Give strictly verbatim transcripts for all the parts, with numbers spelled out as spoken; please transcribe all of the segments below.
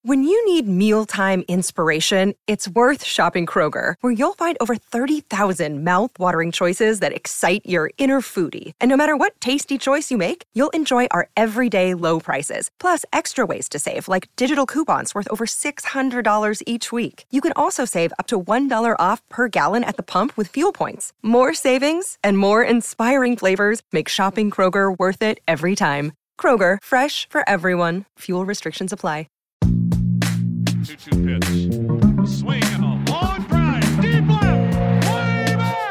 When you need mealtime inspiration, it's worth shopping Kroger, where you'll find over thirty thousand mouth-watering choices that excite your inner foodie. And no matter what tasty choice you make, you'll enjoy our everyday low prices, plus extra ways to save, like digital coupons worth over six hundred dollars each week. You can also save up to one dollar off per gallon at the pump with fuel points. More savings and more inspiring flavors make shopping Kroger worth it every time. Kroger, fresh for everyone. Fuel restrictions apply. two two pitch. Swing and a long drive. Deep left. Way back.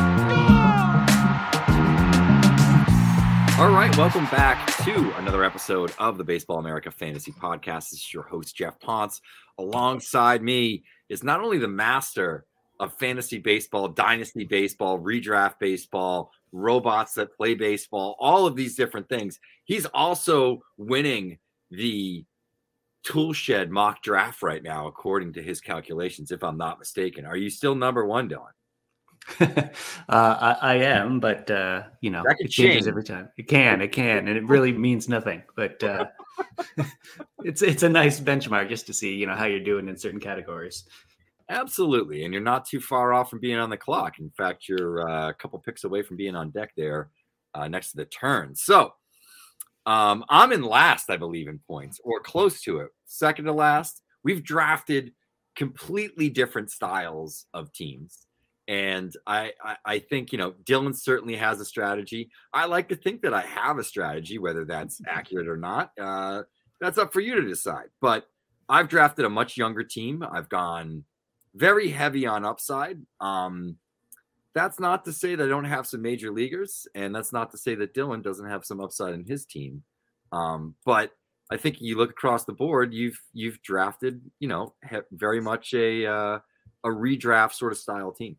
All right, welcome back to another episode of the Baseball America Fantasy Podcast. This is your host, Jeff Ponce. Alongside me is not only the master of fantasy baseball, dynasty baseball, redraft baseball, robots that play baseball, all of these different things. He's also winning the Toolshed mock draft right now, according to his calculations, if I'm not mistaken. Are you still number one, Dylan? uh, I, I am, but uh, you know, that can it changes change every time. It can, it can, and it really means nothing. But uh, it's it's a nice benchmark just to see, you know, how you're doing in certain categories. Absolutely, and you're not too far off from being on the clock. In fact, you're uh, a couple picks away from being on deck there, uh, next to the turn. So. Um, I'm in last, I believe, in points, or close to it. Second to last. We've drafted completely different styles of teams. And I, I, I think, you know, Dylan certainly has a strategy. I like to think that I have a strategy, whether that's accurate or not. Uh, that's up for you to decide. But I've drafted a much younger team. I've gone very heavy on upside. Um, That's not to say that I don't have some major leaguers, and that's not to say that Dylan doesn't have some upside in his team. Um, but I think you look across the board, you've you've drafted, you know, very much a uh, a redraft sort of style team.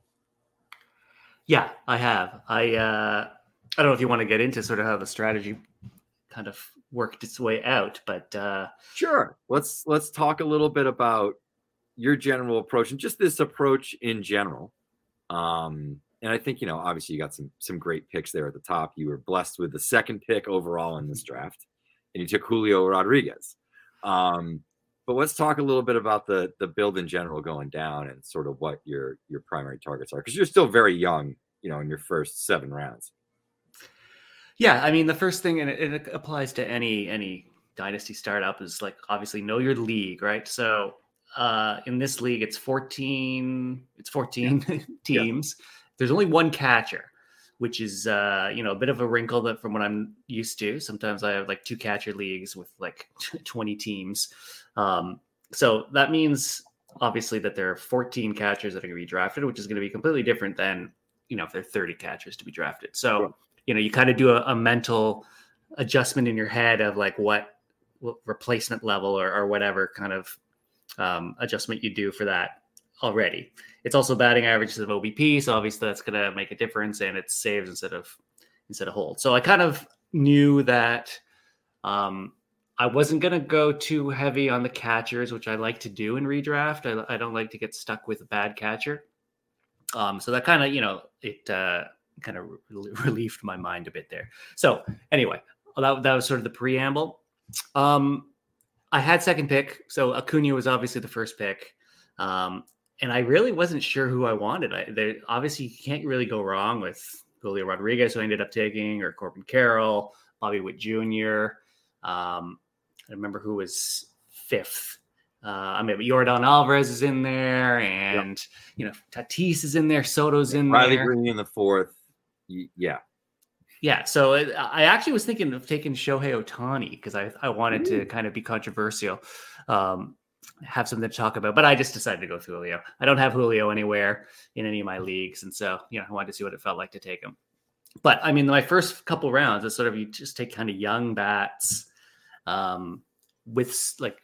Yeah, I have. I uh, I don't know if you want to get into sort of how the strategy kind of worked its way out, but uh, sure. Let's let's talk a little bit about your general approach and just this approach in general. Um, and I think, you know, obviously you got some, some great picks there at the top. You were blessed with the second pick overall in this draft, and you took Julio Rodriguez. Um, but let's talk a little bit about the, the build in general going down and sort of what your, your primary targets are. Cause you're still very young, you know, in your first seven rounds. Yeah. I mean, the first thing, and it, it applies to any, any dynasty startup, is like, obviously know your league, right? So, Uh, in this league, it's fourteen. It's fourteen yeah. teams. Yeah. There's only one catcher, which is uh, you know, a bit of a wrinkle that from what I'm used to. Sometimes I have like two catcher leagues with like twenty teams. Um, so that means obviously that there are fourteen catchers that are going to be drafted, which is going to be completely different than, you know, if there are thirty catchers to be drafted. So yeah. you know, you kind of do a, a mental adjustment in your head of like what, what replacement level or, or whatever kind of um, adjustment you do for that already. It's also batting averages of O B P. So obviously that's going to make a difference, and it's saves instead of, instead of hold. So I kind of knew that um, I wasn't going to go too heavy on the catchers, which I like to do in redraft. I, I don't like to get stuck with a bad catcher. Um, so that kind of, you know, it uh, kind of re- relieved my mind a bit there. So anyway, that, that was sort of the preamble. Um, I had second pick. So Acuna was obviously the first pick. Um, and I really wasn't sure who I wanted. I, they, obviously, you can't really go wrong with Julio Rodriguez, who I ended up taking, or Corbin Carroll, Bobby Witt Junior Um, I remember who was fifth. Uh, I mean, Yordan Alvarez is in there, and, yep. you know, Tatis is in there. Soto's in Riley there. Riley Green in the fourth. Yeah. Yeah, so I actually was thinking of taking Shohei Ohtani because I, I wanted Ooh. to kind of be controversial, um, have something to talk about. But I just decided to go with Julio. I don't have Julio anywhere in any of my leagues. And so, you know, I wanted to see what it felt like to take him. But, I mean, my first couple rounds is sort of you just take kind of young bats um, with, like,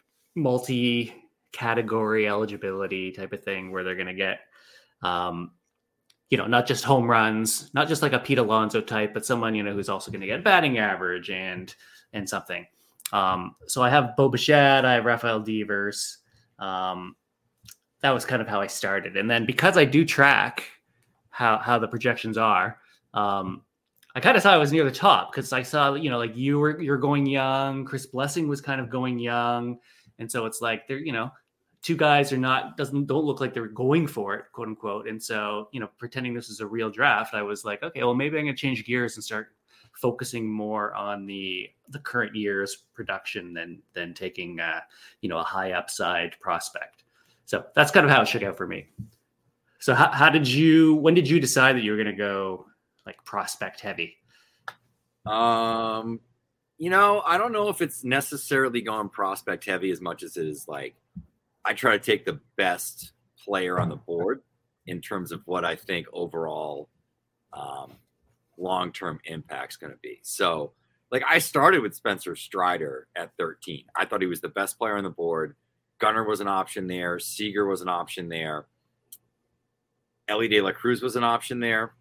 multi-category eligibility type of thing where they're going to get um, – you know, not just home runs, not just like a Pete Alonso type, but someone, you know, who's also going to get batting average and and something. Um, so I have Bo Bichette, I have Rafael Devers. Um, that was kind of how I started. And then because I do track how how the projections are, um, I kind of thought I was near the top because I saw, you know, like you were you're going young, Chris Blessing was kind of going young, And so it's like they're, you know, two guys are not, doesn't, don't look like they're going for it, quote unquote. And so, you know, pretending this is a real draft, I was like, okay, well, maybe I'm going to change gears and start focusing more on the the current year's production than than taking uh, you know, a high upside prospect. So that's kind of how it shook out for me. So how, how did you, when did you decide that you were going to go like prospect heavy? Um, you know, I don't know if it's necessarily going prospect heavy as much as it is like, I try to take the best player on the board in terms of what I think overall um, long-term impact's going to be. So like I started with Spencer Strider at thirteen. I thought he was the best player on the board. Gunnar was an option there. Seager was an option there. Ellie De La Cruz was an option there,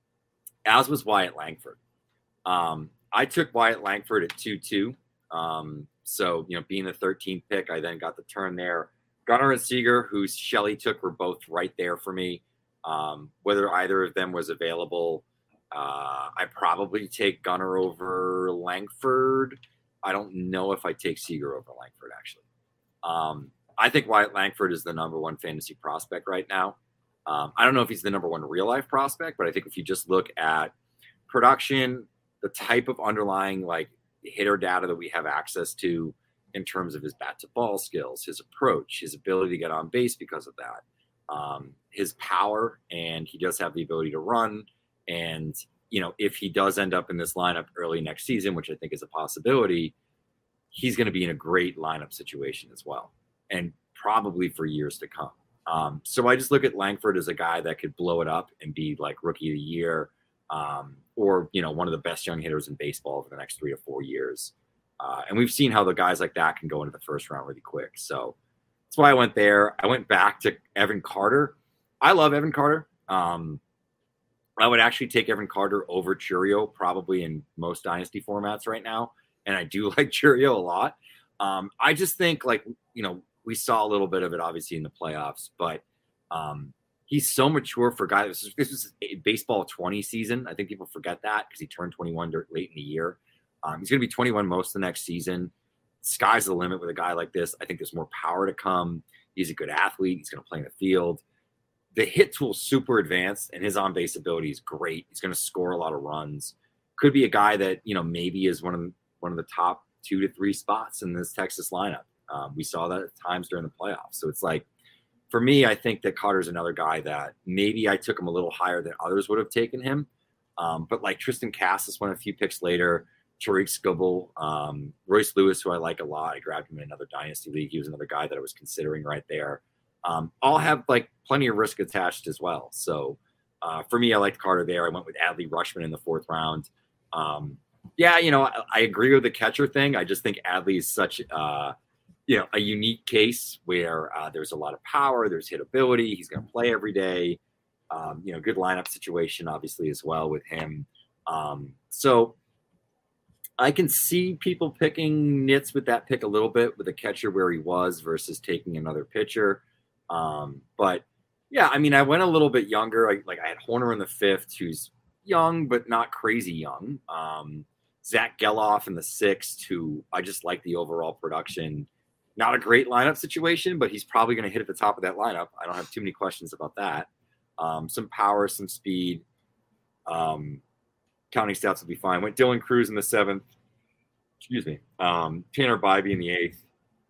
as was Wyatt Langford. Um, I took Wyatt Langford at two two. Um, so, you know, being the thirteenth pick, I then got the turn there. Gunnar and Seager, who Shelley took, were both right there for me. Um, whether either of them was available, uh, I probably take Gunnar over Langford. I don't know if I take Seager over Langford, actually. Um, I think Wyatt Langford is the number one fantasy prospect right now. Um, I don't know if he's the number one real life prospect, but I think if you just look at production, the type of underlying like hitter data that we have access to in terms of his bat to ball skills, his approach, his ability to get on base because of that, um, his power, and he does have the ability to run. And, you know, if he does end up in this lineup early next season, which I think is a possibility, he's going to be in a great lineup situation as well, and probably for years to come. Um, so I just look at Langford as a guy that could blow it up and be like rookie of the year, um, or, you know, one of the best young hitters in baseball over the next three to four years. Uh, and we've seen how the guys like that can go into the first round really quick. So that's why I went there. I went back to Evan Carter. I love Evan Carter. Um, I would actually take Evan Carter over Chourio probably in most dynasty formats right now. And I do like Chourio a lot. Um, I just think like, you know, we saw a little bit of it obviously in the playoffs, but um, he's so mature for a guy. This was, this was a baseball twenty season. I think people forget that because he turned twenty-one late in the year. Um, he's going to be twenty-one most of the next season. Sky's the limit with a guy like this. I think there's more power to come. He's a good athlete. He's going to play in the field. The hit tool's super advanced, and his on-base ability is great. He's going to score a lot of runs. Could be a guy that, you know, maybe is one of the, one of the top two to three spots in this Texas lineup. Um, we saw that at times during the playoffs. So it's like, for me, I think that Carter's another guy that maybe I took him a little higher than others would have taken him. Um, but like Tristan Cassis went a few picks later. Tariq Skubal, um, Royce Lewis, who I like a lot. I grabbed him in another dynasty league. He was another guy that I was considering right there. Um, all have like plenty of risk attached as well. So uh, for me, I liked Carter there. I went with Adley Rutschman in the fourth round. Um, yeah, you know, I, I agree with the catcher thing. I just think Adley is such uh, you know, a unique case where uh, there's a lot of power, there's hitability. He's going to play every day. Um, you know, good lineup situation, obviously, as well with him. Um, so I can see people picking nits with that pick a little bit with a catcher where he was versus taking another pitcher. Um, but yeah, I mean, I went a little bit younger. I, like I had Horner in the fifth, who's young, but not crazy young. Um, Zach Geloff in the sixth, who I just like the overall production. Not a great lineup situation, but he's probably going to hit at the top of that lineup. I don't have too many questions about that. Um, some power, some speed. Um, counting stats will be fine. Went Dylan Cruz in the seventh. Excuse me. Um, Tanner Bybee in the eighth,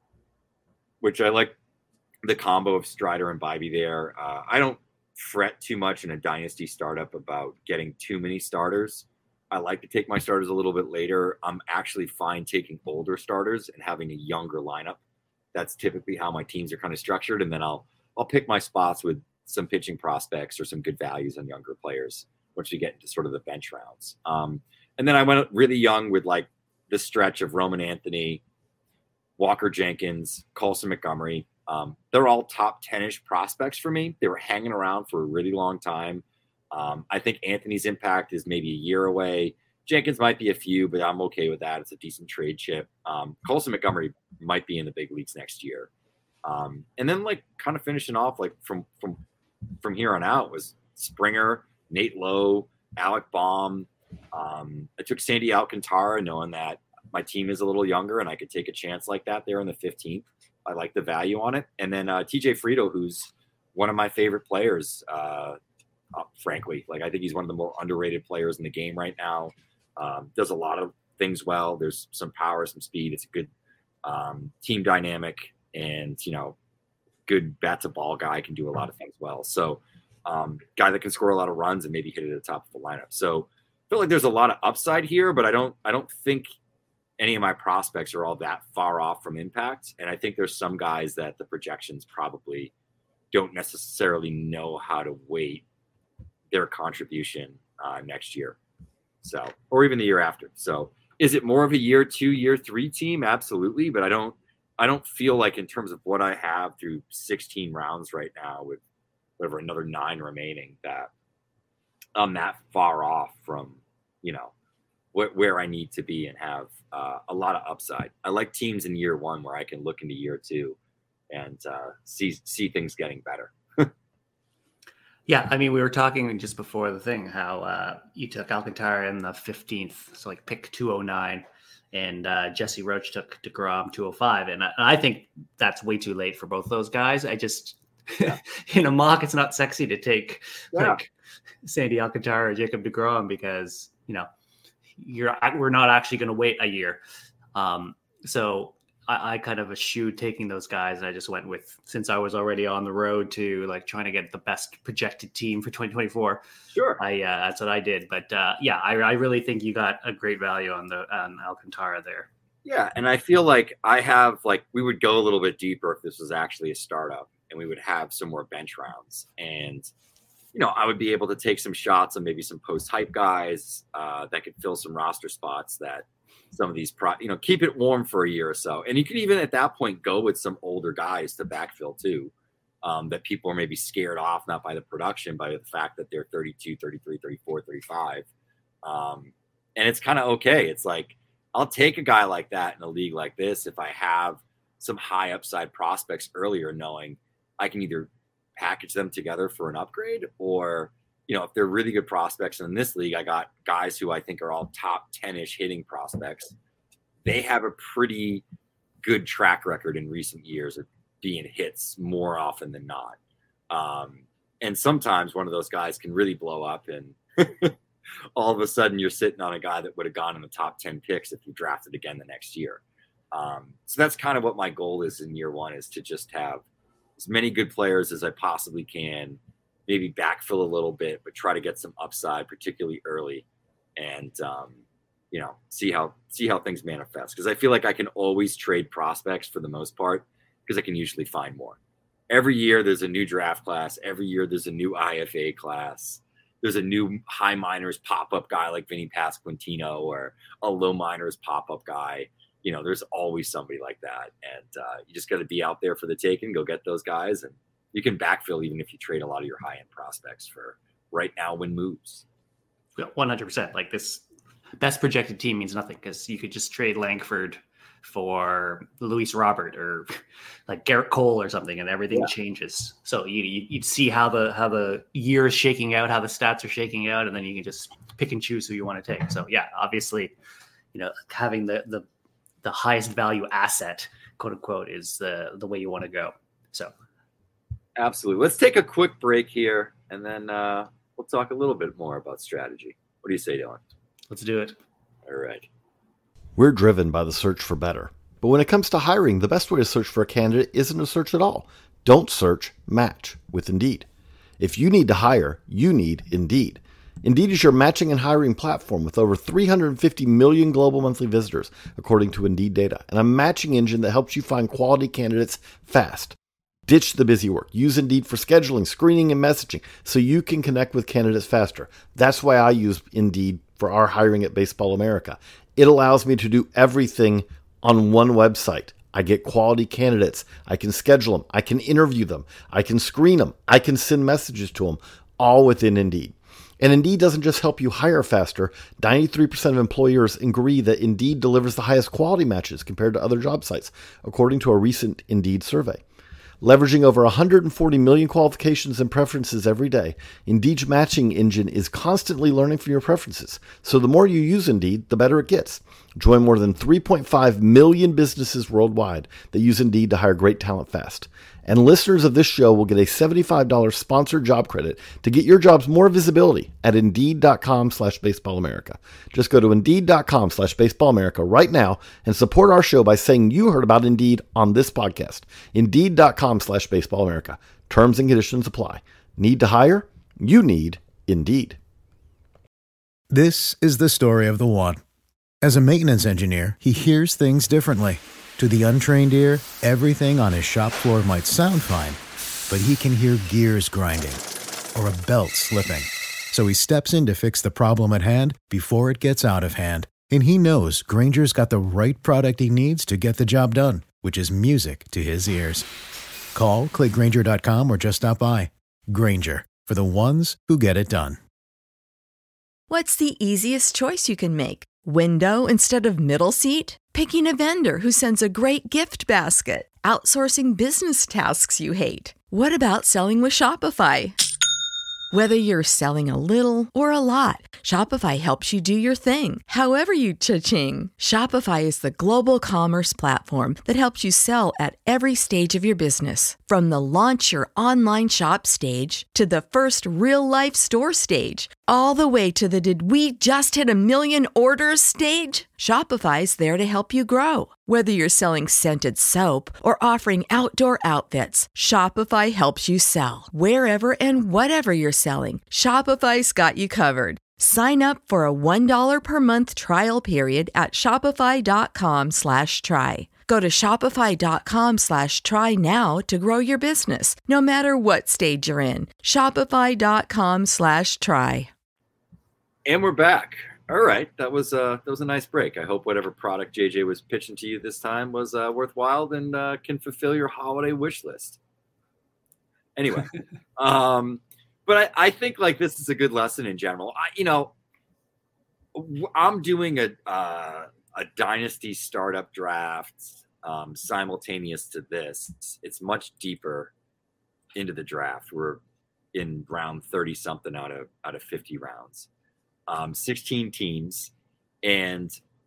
which I like the combo of Strider and Bybee there. Uh, I don't fret too much in a dynasty startup about getting too many starters. I like to take my starters a little bit later. I'm actually fine taking older starters and having a younger lineup. That's typically how my teams are kind of structured. And then I'll I'll pick my spots with some pitching prospects or some good values on younger players once we get into sort of the bench rounds. Um, and then I went really young with like the stretch of Roman Anthony, Walker Jenkins, Colson Montgomery. Um, they're all top ten-ish prospects for me. They were hanging around for a really long time. Um, I think Anthony's impact is maybe a year away. Jenkins might be a few, but I'm okay with that. It's a decent trade chip. Um, Colson Montgomery might be in the big leagues next year. Um, and then like kind of finishing off like from, from, from here on out was Springer, Nate Lowe, Alec Baum. Um, I took Sandy Alcantara knowing that my team is a little younger and I could take a chance like that there in the fifteenth. I like the value on it. And then uh, T J Friedel, who's one of my favorite players, uh, uh, frankly. Like, I think he's one of the more underrated players in the game right now. Um, does a lot of things well. There's some power, some speed. It's a good um, team dynamic, and, you know, good bat to ball guy, can do a lot of things well. So um, guy that can score a lot of runs and maybe hit it at the top of the lineup. So I feel like there's a lot of upside here, but I don't, I don't think any of my prospects are all that far off from impact. And I think there's some guys that the projections probably don't necessarily know how to weight their contribution uh, next year. So, or even the year after. So is it more of a year two, year three team? Absolutely. But I don't, I don't feel like, in terms of what I have through sixteen rounds right now with whatever, another nine remaining, that I'm that far off from, you know, wh- where I need to be and have uh, a lot of upside. I like teams in year one where I can look into year two and uh, see see things getting better. Yeah, I mean, we were talking just before the thing how uh, you took Alcantara in the fifteenth, so like pick two oh nine, and uh, Jesse Roach took DeGrom two oh five, and I, I think that's way too late for both those guys. I just, yeah. in a mock, it's not sexy to take yeah. like Sandy Alcantara or Jacob DeGrom because, you know, you're we're not actually going to wait a year. Um, so I, I kind of eschewed taking those guys, and I just went with, since I was already on the road to like trying to get the best projected team for twenty twenty-four. Sure, I uh, that's what I did. But uh, yeah, I, I really think you got a great value on the on Alcantara there. Yeah, and I feel like I have like we would go a little bit deeper if this was actually a startup, and we would have some more bench rounds, and you know, I would be able to take some shots on maybe some post hype guys uh, that could fill some roster spots that. Some of these, pro, you know, keep it warm for a year or so. And you can even at that point go with some older guys to backfill too, um, that people are maybe scared off, not by the production, by the fact that they're thirty-two, thirty-three, thirty-four, thirty-five. Um, and it's kind of okay. It's like, I'll take a guy like that in a league like this if I have some high upside prospects earlier, knowing I can either package them together for an upgrade, or you know, if they're really good prospects. And in this league, I got guys who I think are all top ten-ish hitting prospects. They have a pretty good track record in recent years of being hits more often than not. Um, and sometimes one of those guys can really blow up, and all of a sudden you're sitting on a guy that would have gone in the top ten picks if you drafted again the next year. Um, so that's kind of what my goal is in year one, is to just have as many good players as I possibly can, maybe backfill a little bit, but try to get some upside, particularly early, and, um, you know, see how, see how things manifest. Cause I feel like I can always trade prospects for the most part, because I can usually find more. Every year there's a new draft class. Every year there's a new I F A class. There's a new high minors pop-up guy like Vinny Pasquantino, or a low minors pop-up guy. You know, there's always somebody like that. And uh, you just got to be out there for the taking, go get those guys, and you can backfill even if you trade a lot of your high-end prospects for right now win moves. one hundred percent. Like, this best projected team means nothing, because you could just trade Langford for Luis Robert or like Garrett Cole or something, and everything yeah. changes. So you, you, you'd see how the how the year is shaking out, how the stats are shaking out, and then you can just pick and choose who you want to take. So yeah, obviously, you know, having the the, the highest value asset, quote unquote, is the the way you want to go. So. Absolutely. Let's take a quick break here, and then uh, we'll talk a little bit more about strategy. What do you say, Dylan? Let's do it. All right. We're driven by the search for better. But when it comes to hiring, the best way to search for a candidate isn't to search at all. Don't search, match with Indeed. If you need to hire, you need Indeed. Indeed is your matching and hiring platform with over three hundred fifty million global monthly visitors, according to Indeed data, and a matching engine that helps you find quality candidates fast. Ditch the busy work. Use Indeed for scheduling, screening, and messaging so you can connect with candidates faster. That's why I use Indeed for our hiring at Baseball America. It allows me to do everything on one website. I get quality candidates. I can schedule them. I can interview them. I can screen them. I can send messages to them, all within Indeed. And Indeed doesn't just help you hire faster. ninety-three percent of employers agree that Indeed delivers the highest quality matches compared to other job sites, according to a recent Indeed survey. Leveraging over one hundred forty million qualifications and preferences every day, Indeed's matching engine is constantly learning from your preferences. So the more you use Indeed, the better it gets. Join more than three point five million businesses worldwide that use Indeed to hire great talent fast. And listeners of this show will get a seventy-five dollars sponsored job credit to get your jobs more visibility at Indeed.com slash Baseball America. Just go to Indeed.com slash Baseball America right now and support our show by saying you heard about Indeed on this podcast. Indeed.com slash Baseball America. Terms and conditions apply. Need to hire? You need Indeed. This is the story of the one. As a maintenance engineer, he hears things differently. To the untrained ear, everything on his shop floor might sound fine, but he can hear gears grinding or a belt slipping. So he steps in to fix the problem at hand before it gets out of hand. And he knows Grainger's got the right product he needs to get the job done, which is music to his ears. Call, click Grainger dot com, or just stop by. Grainger, for the ones who get it done. What's the easiest choice you can make? Window instead of middle seat? Picking a vendor who sends a great gift basket? Outsourcing business tasks you hate? What about selling with Shopify? Whether you're selling a little or a lot, Shopify helps you do your thing, however you cha-ching. Shopify is the global commerce platform that helps you sell at every stage of your business. From the launch your online shop stage to the first real-life store stage, all the way to the did we just hit a million orders stage. Shopify's there to help you grow. Whether you're selling scented soap or offering outdoor outfits, Shopify helps you sell. Wherever and whatever you're selling, Shopify's got you covered. Sign up for a one dollar per month trial period at shopify.com slash try. Go to shopify.com slash try now to grow your business, no matter what stage you're in. Shopify.com slash try. And we're back. All right, that was uh, that was a nice break. I hope whatever product J J was pitching to you this time was uh, worthwhile and uh, can fulfill your holiday wish list. Anyway, um, but I, I think like this is a good lesson in general. I, you know, I'm doing a uh, a dynasty startup draft um, simultaneous to this. It's, it's much deeper into the draft. We're in round thirty something out of out of fifty rounds. Um, sixteen teams, and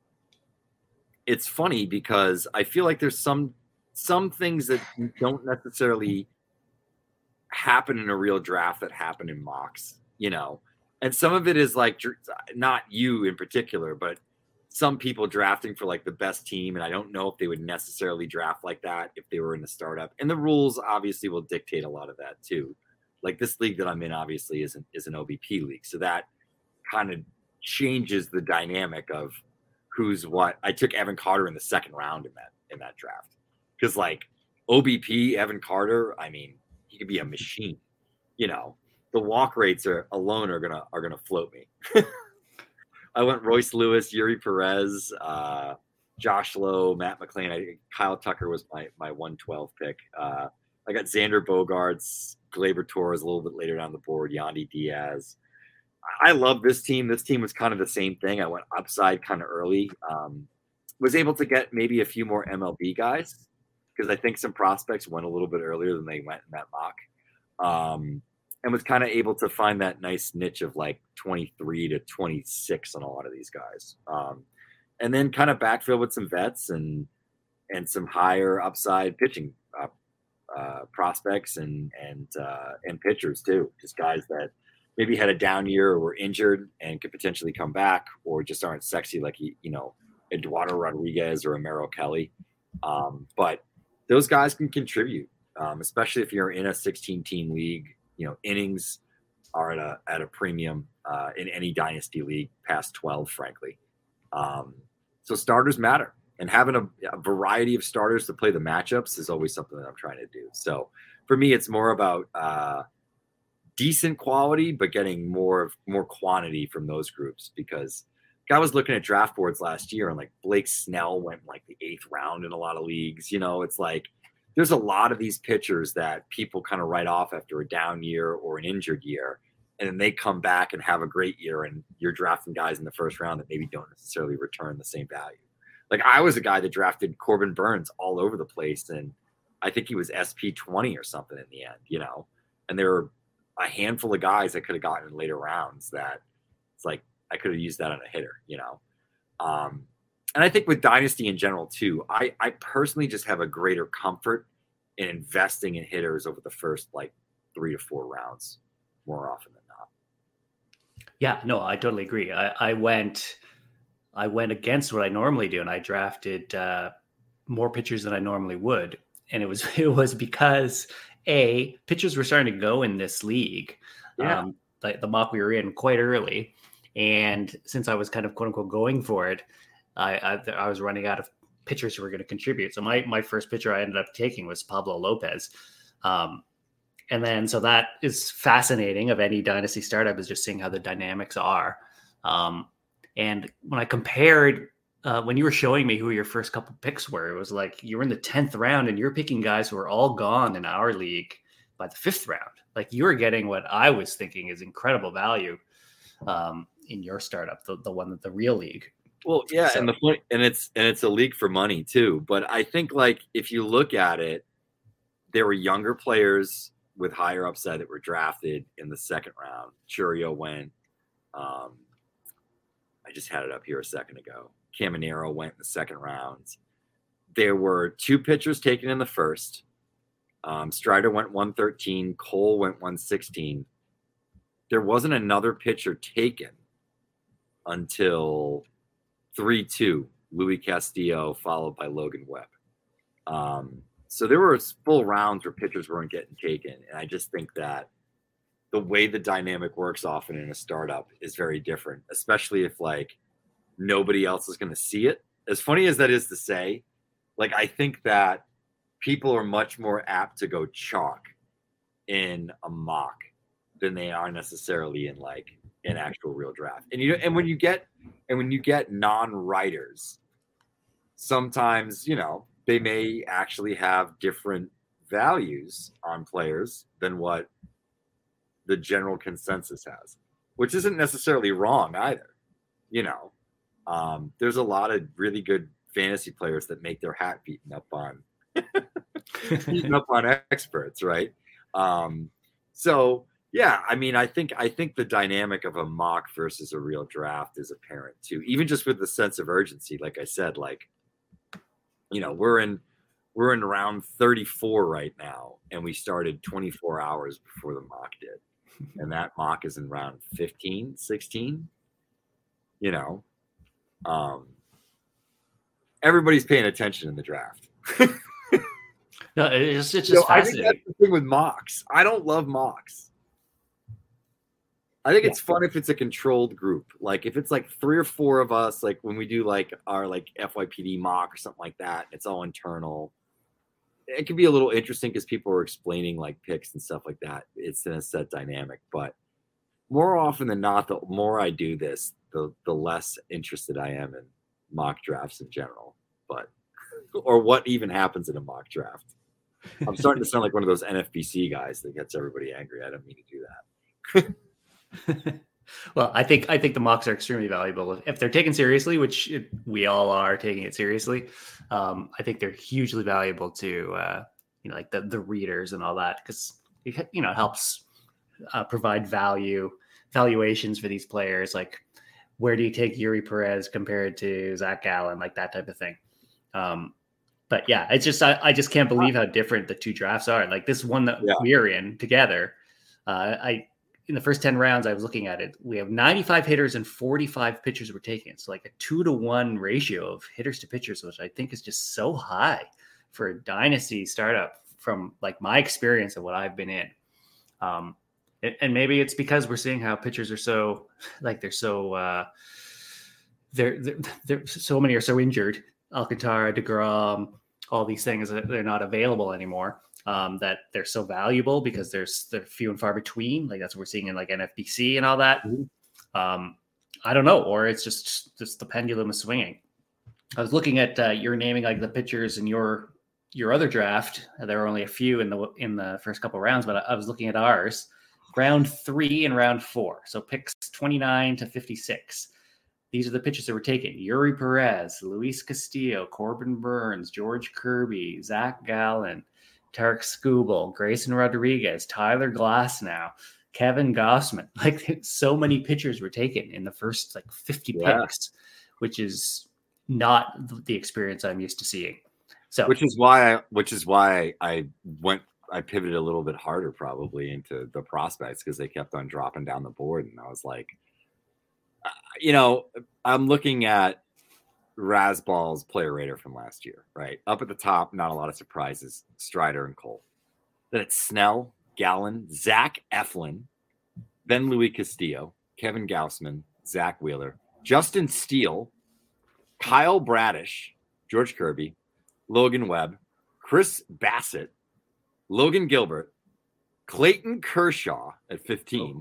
it's funny because I feel like there's some some things that don't necessarily happen in a real draft that happen in mocks, you know, and some of it is like not you in particular, but some people drafting for like the best team, and I don't know if they would necessarily draft like that if they were in a startup, and the rules obviously will dictate a lot of that too. Like this league that I'm in obviously isn't is an O B P league, so that kind of changes the dynamic of who's what. I took Evan Carter in the second round in that in that draft because like O B P Evan Carter, I mean, he could be a machine. You know, the walk rates are alone are gonna are gonna float me. I went Royce Lewis, Yuri Perez, uh, Josh Lowe, Matt McClain. I, Kyle Tucker was my my one twelve pick. Uh, I got Xander Bogaerts, Gleyber Torres a little bit later down the board, Yandy Diaz. I love this team. This team was kind of the same thing. I went upside kind of early. Um, was able to get maybe a few more M L B guys because I think some prospects went a little bit earlier than they went in that mock. Um, and was kind of able to find that nice niche of like twenty-three to twenty-six on a lot of these guys. Um, and then kind of backfill with some vets and and some higher upside pitching uh, uh, prospects and and uh, and pitchers too. Just guys that maybe had a down year or were injured and could potentially come back or just aren't sexy like, you know, Eduardo Rodriguez or Amaro Kelly. Um, but those guys can contribute, um, especially if you're in a sixteen-team league. You know, innings are at a at a premium uh, in any dynasty league past twelve, frankly. Um, so starters matter. And having a, a variety of starters to play the matchups is always something that I'm trying to do. So for me, it's more about uh, – decent quality, but getting more more quantity from those groups because I was looking at draft boards last year and like Blake Snell went in like the eighth round in a lot of leagues. You know, it's like there's a lot of these pitchers that people kind of write off after a down year or an injured year, and then they come back and have a great year, and you're drafting guys in the first round that maybe don't necessarily return the same value. Like I was a guy that drafted Corbin Burns all over the place, and I think he was S P twenty or something in the end, you know, and there were a handful of guys I could have gotten in later rounds that it's like I could have used that on a hitter, you know. Um, and I think with Dynasty in general too, I, I personally just have a greater comfort in investing in hitters over the first like three to four rounds more often than not. Yeah, no, I totally agree. I, I went, I went against what I normally do, and I drafted uh, more pitchers than I normally would, and it was it was because a pitchers were starting to go in this league, Yeah. um, like the mock we were in quite early, and since I was kind of quote unquote going for it, I I, I was running out of pitchers who were going to contribute. So my my first pitcher I ended up taking was Pablo Lopez. Um, And then, so that is fascinating of any dynasty startup, is just seeing how the dynamics are. Um, and when I compared, uh, when you were showing me who your first couple picks were, it was like you were in the tenth round and you're picking guys who are all gone in our league by the fifth round. Like you were getting what I was thinking is incredible value um, in your startup, the, the one that the real league. Well, yeah, So- and the point, and it's and it's a league for money too. But I think like if you look at it, there were younger players with higher upside that were drafted in the second round. Churio went. Um, I just had it up here a second ago. Caminero went in the second round. There were two pitchers taken in the first. Um, Strider went one thirteen. Cole went one sixteen. There wasn't another pitcher taken until three two. Louis Castillo, followed by Logan Webb. Um, So there were full rounds where pitchers weren't getting taken. And I just think that the way the dynamic works often in a startup is very different, especially if like nobody else is going to see it. As funny as that is to say, like I think that people are much more apt to go chalk in a mock than they are necessarily in like an actual real draft. And you and when you get and when you get non-writers, sometimes, you know, they may actually have different values on players than what the general consensus has, which isn't necessarily wrong either. You know, um, there's a lot of really good fantasy players that make their hat beaten up on, beaten up on experts, right? Um, so yeah, I mean, I think I think the dynamic of a mock versus a real draft is apparent too, even just with the sense of urgency. Like I said, like. You know, we're in we're in round thirty-four right now, and we started twenty-four hours before the mock did. And that mock is in round fifteen, sixteen. You know, um, everybody's paying attention in the draft. No, it's, it's just So I think fascinating. that's the thing with mocks. I don't love mocks. I think it's fun if it's a controlled group. Like if it's like three or four of us, like when we do like our like F Y P D mock or something like that, it's all internal. It can be a little interesting because people are explaining like picks and stuff like that. It's in a set dynamic, but more often than not, the more I do this, the the less interested I am in mock drafts in general. But or what even happens in a mock draft. I'm starting to sound like one of those N F B C guys that gets everybody angry. I don't mean to do that. Well, I think I think the mocks are extremely valuable if they're taken seriously, which it, we all are taking it seriously. Um, I think they're hugely valuable to uh, you know, like the the readers and all that, because it, you know, it helps uh, provide value valuations for these players. Like, where do you take Yuri Perez compared to Zach Gallen, like that type of thing. Um, but yeah, it's just I, I just can't believe how different the two drafts are. Like this one that Yeah. we're in together, uh, I. In the first ten rounds, I was looking at it. We have ninety-five hitters and forty-five pitchers were taken. It's like a two to one ratio of hitters to pitchers, which I think is just so high for a dynasty startup from like my experience of what I've been in. Um, and, and maybe it's because we're seeing how pitchers are so like they're so uh, they're, they're, they're so many are so injured. Alcantara, DeGrom, all these things that they're not available anymore. Um, that they're so valuable because there's they're few and far between. Like that's what we're seeing in like N F B C and all that. Um, I don't know, or it's just just the pendulum is swinging. I was looking at uh, your naming like the pitchers in your your other draft. There were only a few in the in the first couple of rounds, but I, I was looking at ours. Round three and round four, so picks twenty-nine to fifty-six. These are the pitchers that were taken: Yuri Perez, Luis Castillo, Corbin Burns, George Kirby, Zach Gallen, Tarek Skubal, Grayson Rodriguez, Tyler Glasnow, Kevin Gossman. Like so many pitchers were taken in the first like fifty Yeah. picks, which is not the experience I'm used to seeing. So, which is why, I, which is why I went, I pivoted a little bit harder probably into the prospects because they kept on dropping down the board, and I was like, uh, you know, I'm looking at Razzball's player rater from last year, right? Up at the top, not a lot of surprises. Strider and Cole. Then it's Snell, Gallen, Zach Eflin, then Louis Castillo, Kevin Gausman, Zach Wheeler, Justin Steele, Kyle Bradish, George Kirby, Logan Webb, Chris Bassett, Logan Gilbert, Clayton Kershaw at fifteen,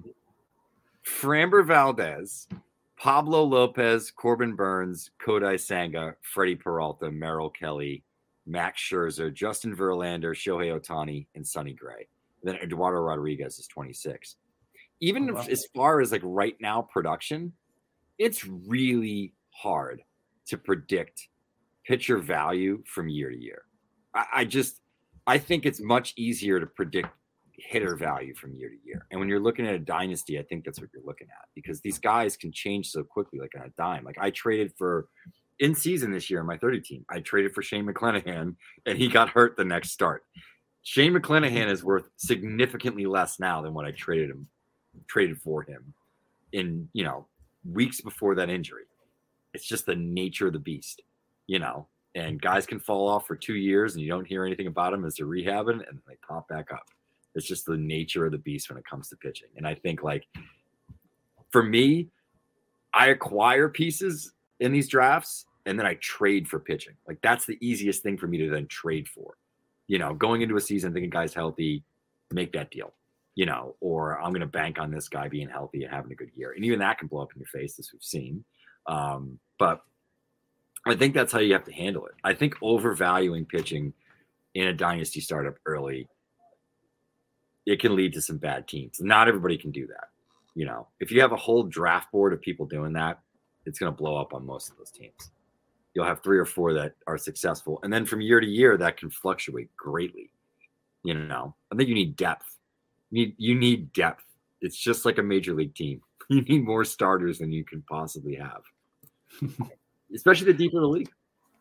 Framber Valdez, Pablo Lopez, Corbin Burns, Kodai Senga, Freddie Peralta, Merrill Kelly, Max Scherzer, Justin Verlander, Shohei Ohtani, and Sonny Gray. Then Eduardo Rodriguez is twenty-six. Even oh, wow. if, as far as like right now production, it's really hard to predict pitcher value from year to year. I, I just, I think it's much easier to predict hitter value from year to year. And when you're looking at a dynasty, I think that's what you're looking at because these guys can change so quickly, like on a dime. Like I traded for in season this year in my thirty team, I traded for Shane McClanahan and he got hurt the next start. Shane McClanahan is worth significantly less now than what I traded him, traded for him in, you know, weeks before that injury. It's just the nature of the beast, you know, and guys can fall off for two years and you don't hear anything about them as they're rehabbing and they pop back up. It's just the nature of the beast when it comes to pitching. And I think like for me, I acquire pieces in these drafts and then I trade for pitching. Like that's the easiest thing for me to then trade for, you know, going into a season, thinking guy's healthy, make that deal, you know, or I'm going to bank on this guy being healthy and having a good year. And even that can blow up in your face as we've seen. Um, but I think that's how you have to handle it. I think overvaluing pitching in a dynasty startup early, it can lead to some bad teams. Not everybody can do that. You know, if you have a whole draft board of people doing that, it's going to blow up on most of those teams. You'll have three or four that are successful. And then from year to year, that can fluctuate greatly. You know, I think you need depth. You need, you need depth. It's just like a major league team. You need more starters than you can possibly have, especially the deeper the league.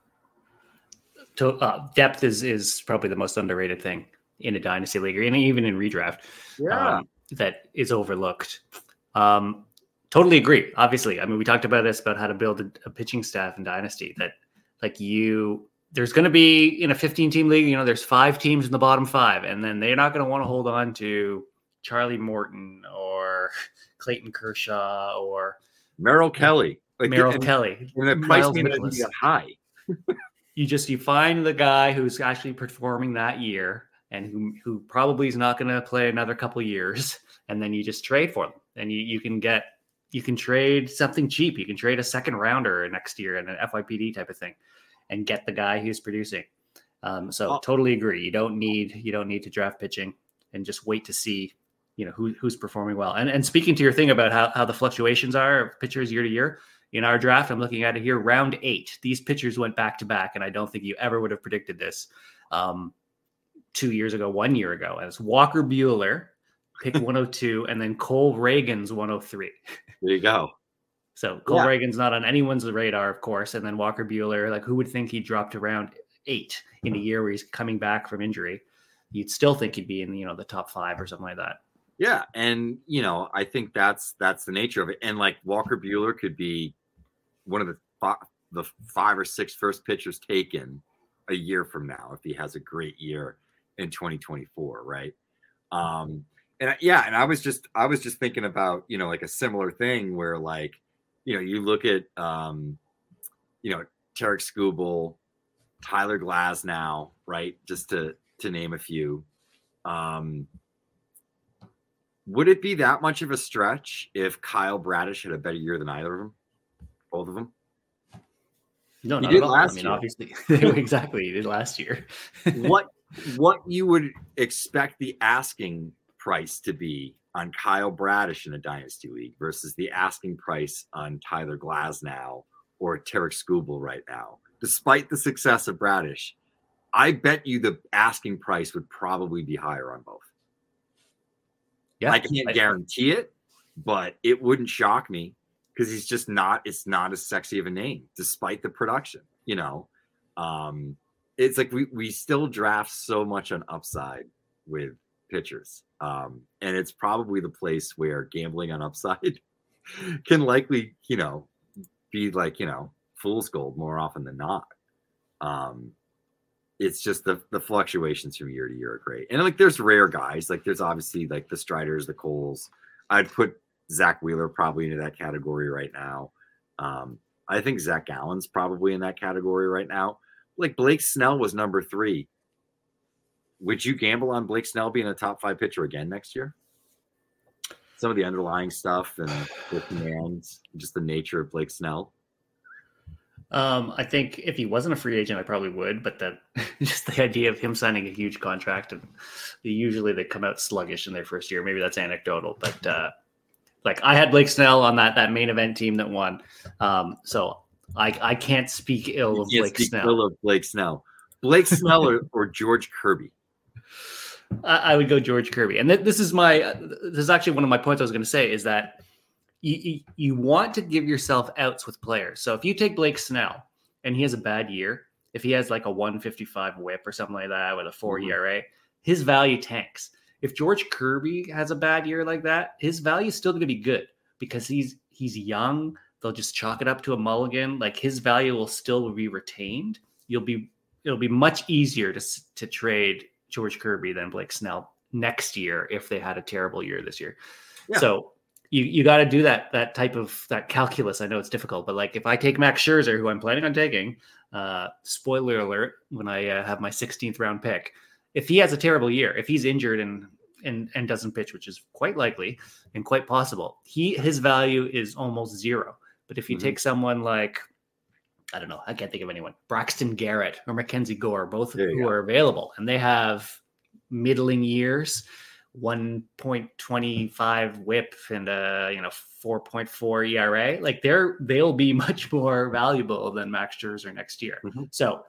To, uh, depth is, is probably the most underrated thing in a dynasty league, or even in redraft, yeah. um, that is overlooked. Um, totally agree. Obviously, I mean, we talked about this about how to build a, a pitching staff in dynasty. That like you, there's going to be in a fifteen team league. You know, there's five teams in the bottom five, and then they're not going to want to hold on to Charlie Morton or Clayton Kershaw or Merrill Kelly. Like, Merrill and, Kelly. And the price Miles may not Mikolas. be that high. You just you find the guy who's actually performing that year and who who probably is not going to play another couple years, and then you just trade for them. And you you can get you can trade something cheap. You can trade a second rounder next year and an F Y P D type of thing, and get the guy who's producing. Um, so Oh. totally agree. You don't need you don't need to draft pitching and just wait to see you know who who's performing well. And and speaking to your thing about how how the fluctuations are of pitchers year to year. In our draft, I'm looking at it here, round eight. These pitchers went back to back, and I don't think you ever would have predicted this um, two years ago, one year ago. And it's Walker Buehler, pick one oh two, and then Cole Reagan's one oh three. There you go. So Cole Yeah. Reagan's not on anyone's radar, of course. And then Walker Buehler, like who would think he dropped around eight in a year where he's coming back from injury? You'd still think he'd be in you know the top five or something like that. Yeah, and you know, I think that's that's the nature of it. And like Walker Buehler could be one of the five, the five or six first pitchers taken a year from now if he has a great year in twenty twenty-four, right? Um, and I- yeah, and I was just I was just thinking about you know like a similar thing where like you know you look at um, you know Tarek Skubal, Tyler Glasnow, right? Just to to name a few. Um, would it be that much of a stretch if Kyle Bradish had a better year than either of them? Both of them? No, He not did at all. last I mean, year. obviously, exactly. He did last year. what what you would expect the asking price to be on Kyle Bradish in a dynasty league versus the asking price on Tyler Glasnow or Tarek Skubal right now. Despite the success of Bradish, I bet you the asking price would probably be higher on both. Yeah, I can't guarantee it, but it wouldn't shock me. because he's just not, it's not as sexy of a name, despite the production, you know. Um, it's like we, we still draft so much on upside with pitchers. Um, and it's probably the place where gambling on upside can likely, you know, be like, you know, fool's gold more often than not. Um, it's just the, the fluctuations from year to year are great. And like, there's rare guys, like there's obviously like the Striders, the Coles. I'd put Zach Wheeler probably into that category right now. Um, I think Zach Gallen's probably in that category right now. Like Blake Snell was number three. Would you gamble on Blake Snell being a top five pitcher again next year? Some of the underlying stuff and the commands, just the nature of Blake Snell. Um, I think if he wasn't a free agent, I probably would, but that just the idea of him signing a huge contract, and usually they come out sluggish in their first year. Maybe that's anecdotal, but uh, like I had Blake Snell on that that main event team that won, um, so I I can't speak ill of Blake speak Snell. Ill of Blake Snell, Blake Snell or, or George Kirby. I, I would go George Kirby, and th- this is my uh, this is actually one of my points I was going to say is that. You, you want to give yourself outs with players. So if you take Blake Snell and he has a bad year, if he has like a one fifty-five whip or something like that with a four Mm-hmm. E R A, his value tanks. If George Kirby has a bad year like that, his value is still going to be good because he's he's young. They'll just chalk it up to a mulligan. Like his value will still be retained. You'll be it'll be much easier to to trade George Kirby than Blake Snell next year if they had a terrible year this year. Yeah. So You you got to do that that type of that calculus. I know it's difficult, but like if I take Max Scherzer, who I'm planning on taking, uh, spoiler alert, when I uh, have my sixteenth round pick, if he has a terrible year, if he's injured and and and doesn't pitch, which is quite likely and quite possible, he his value is almost zero. But if you Mm-hmm. take someone like, I don't know, I can't think of anyone, Braxton Garrett or Mackenzie Gore, both There you who go. are available, and they have middling years. one point two five whip and a you know four point four E R A, like they're they'll be much more valuable than Max Scherzer next year. Mm-hmm. So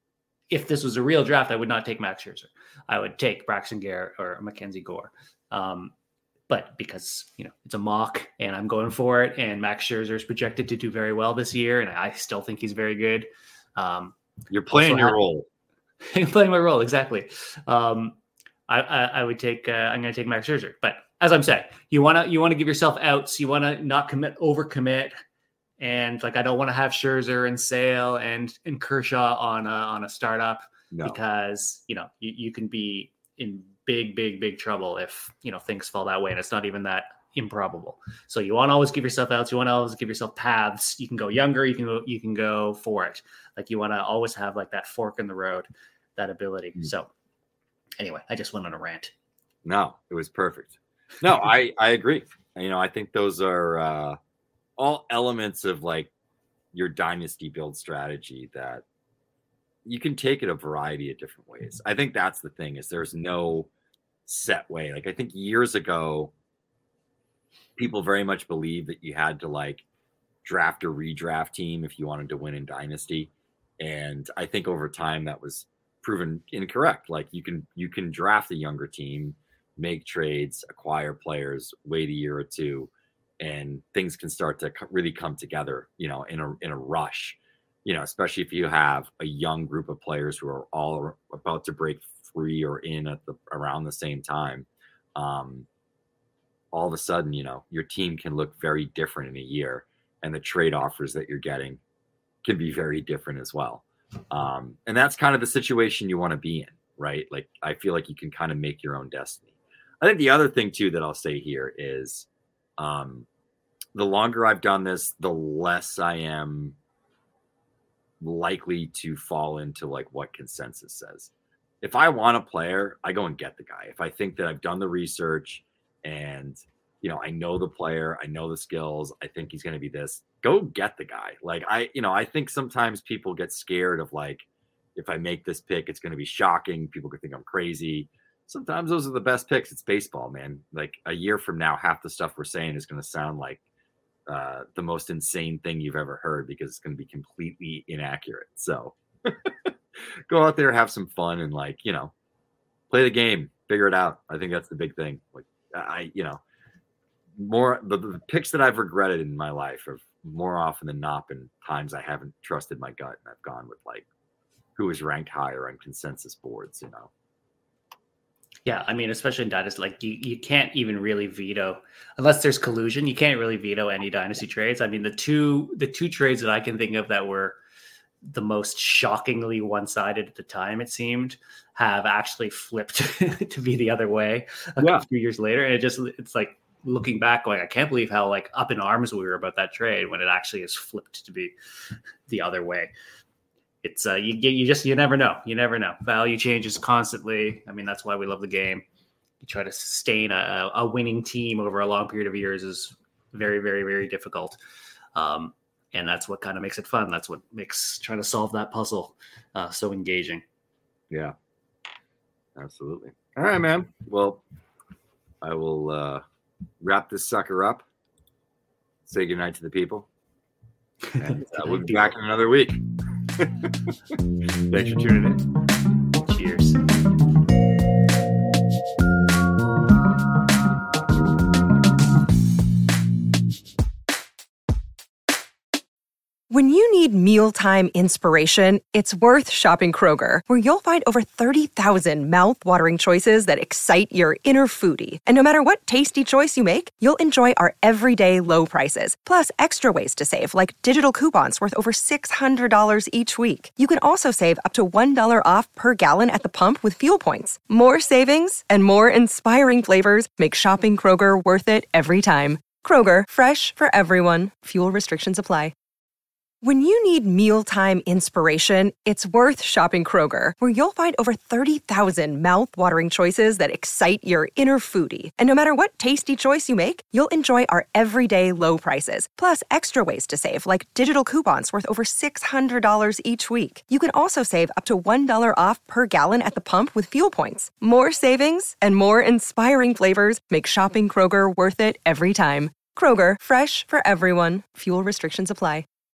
if this was a real draft, I would not take Max Scherzer. I would take Braxton Garrett or Mackenzie Gore. Um, but because you know it's a mock and I'm going for it, and Max Scherzer is projected to do very well this year, and I still think he's very good. Um, You're playing also your have- role. I'm playing my role exactly. Um, I, I, I would take. Uh, I'm going to take Max Scherzer, but as I'm saying, you want to you want to give yourself outs. You want to not commit, overcommit, and like I don't want to have Scherzer and Sale and and Kershaw on a, on a startup No. because you know you, you can be in big big big trouble if you know things fall that way, and it's not even that improbable. So you want to always give yourself outs. You want to always give yourself paths. You can go younger. You can go. You can go for it. Like you want to always have like that fork in the road, that ability. Mm. So. Anyway, I just went on a rant. No, it was perfect. No, I, I agree. You know, I think those are uh, all elements of like your dynasty build strategy that you can take it a variety of different ways. I think that's the thing is there's no set way. Like I think years ago, people very much believed that you had to like draft a redraft team if you wanted to win in dynasty. And I think over time that was proven incorrect. Like you can you can draft a younger team, make trades, acquire players, wait a year or two, and things can start to co- really come together, you know, in a in a rush, you know, especially if you have a young group of players who are all about to break free or in at the around the same time. Um, all of a sudden, you know, your team can look very different in a year, and the trade offers that you're getting can be very different as well. Um, and that's kind of the situation you want to be in, right? Like, I feel like you can kind of make your own destiny. I think the other thing too, that I'll say here is, um, the longer I've done this, the less I am likely to fall into like what consensus says. If I want a player, I go and get the guy. If I think that I've done the research and, you know, I know the player, I know the skills, I think he's going to be this, go get the guy. Like I, you know, I think sometimes people get scared of like, if I make this pick, it's going to be shocking. People could think I'm crazy. Sometimes those are the best picks. It's baseball, man. Like a year from now, half the stuff we're saying is going to sound like uh, the most insane thing you've ever heard because it's going to be completely inaccurate. So go out there, have some fun, and like, you know, play the game, figure it out. I think that's the big thing. Like I, you know, more the, the picks that I've regretted in my life have more often than not been times I haven't trusted my gut and I've gone with like who is ranked higher on consensus boards, you know. Yeah, I mean, especially in Dynasty, like you, you can't even really veto unless there's collusion. You can't really veto any Dynasty trades. I mean, the two the two trades that I can think of that were the most shockingly one-sided at the time, it seemed, have actually flipped to be the other way a yeah. few years later. And it just it's like looking back, going, I can't believe how like up in arms we were about that trade when it actually is flipped to be the other way. It's uh, you you just you never know. You never know. Value changes constantly. I mean, that's why we love the game. You try to sustain a, a winning team over a long period of years is very, very, very difficult. Um, and that's what kind of makes it fun. That's what makes trying to solve that puzzle uh, so engaging. Yeah, absolutely. All right, man. Well, I will uh, wrap this sucker up. Say goodnight to the people. And uh, we'll be back in another week. Thanks for tuning in. Cheers. When you need mealtime inspiration, it's worth shopping Kroger, where you'll find over thirty thousand mouth-watering choices that excite your inner foodie. And no matter what tasty choice you make, you'll enjoy our everyday low prices, plus extra ways to save, like digital coupons worth over six hundred dollars each week. You can also save up to one dollar off per gallon at the pump with fuel points. More savings and more inspiring flavors make shopping Kroger worth it every time. Kroger, fresh for everyone. Fuel restrictions apply. When you need mealtime inspiration, it's worth shopping Kroger, where you'll find over thirty thousand mouth-watering choices that excite your inner foodie. And no matter what tasty choice you make, you'll enjoy our everyday low prices, plus extra ways to save, like digital coupons worth over six hundred dollars each week. You can also save up to one dollar off per gallon at the pump with fuel points. More savings and more inspiring flavors make shopping Kroger worth it every time. Kroger, fresh for everyone. Fuel restrictions apply.